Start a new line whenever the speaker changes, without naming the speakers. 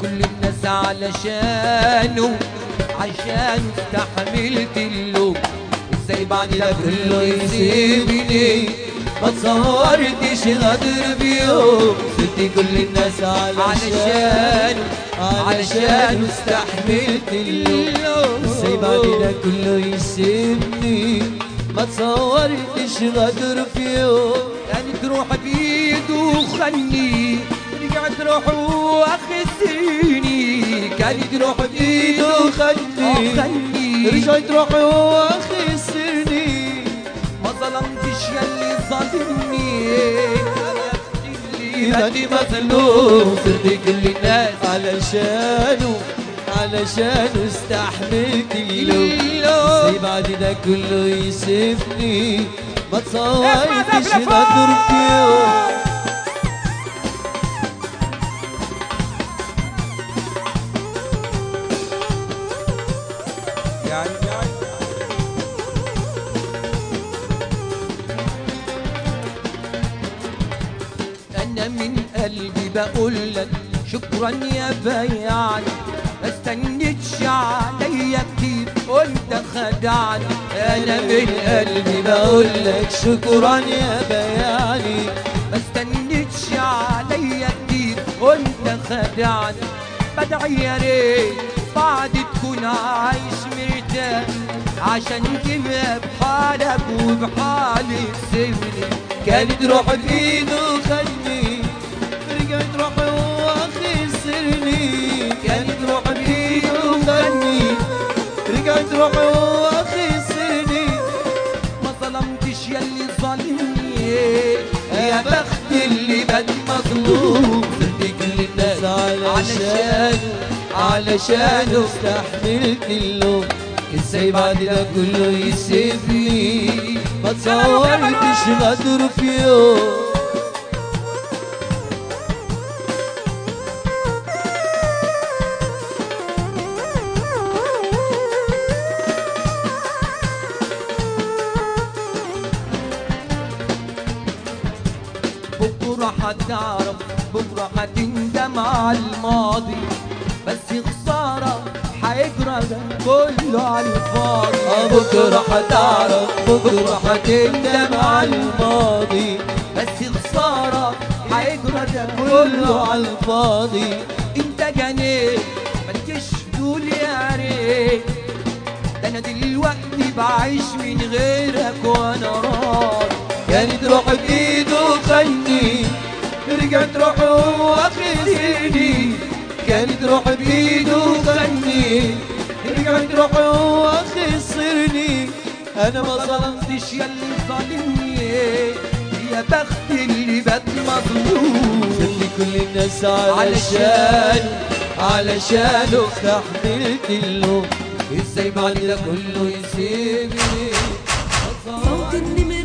كل الناس علشانه استحملت اللوم. ازاي بعد ده كله يسيبني؟ ما تصورتش غدر بيوم. سبت كل الناس علشانه استحملت اللوم. ازاي بعد ده كله يسيبني؟ ما تصورتش غدر في يوم. كانت روح بيده خلني، رجعت روحه واخسرني. كانت روح بيده خلني، رجعت روحه واخسرني. ما ظلمتش ياللي ظالمني، انا اللي مظلوم. صرت كل الناس علشانه استحملت اللوم. ازاي بعد ده كله يسيبني؟ ما تصورتش غدر في يوم. أنا من قلبي بقولك شكرا يا بياعي، ما استنيتش عليا كتير وانت خدعني. أنا من قلبي بقولك شكرا يا بياعي، ما استنيتش عليا كتير وانت خدعني. بدعي يا ريت بعد تكون عايش مرتاح، عشان تبقى بحالك وبحالي تسيبني. كانت روح بإيده خلني، رجعت روحي وخسرني. كانت روح بإيده خلني، رجعت روحي وخسرني. ما ظلمتش ياللي ظالمني، يا بخت اللي بد مظلوم. صرت كل الناس علشانه استحملت اللوم. ازاي بعد ده كله يسيبني؟ ما تصورتش غدر في يوم. بكرة هتعرف، بكرة هتندم على الماضي، بس خسارة هيجرى ده كله على الفاضي. بكرة هتعرف، بكرة هتندم على الماضي، بس خسارة هيجرى ده كله على الفاضي. انت جنيت ما تجيش تقول يا ريت، ده انا دلوقتي بعيش من غيرك وانا راضي. كانت روح بايده خلني، رجعت روحه واخسرني. كانت روح بايده خلني، رجعت روحه واخسرني. انا ما ظلمتش ياللي ظالمني، يا بخت اللي بات مظلوم. سبت كل الناس علشانه استحملت اللوم. ازاي بعد ده كله يسيبني؟
صوت النمر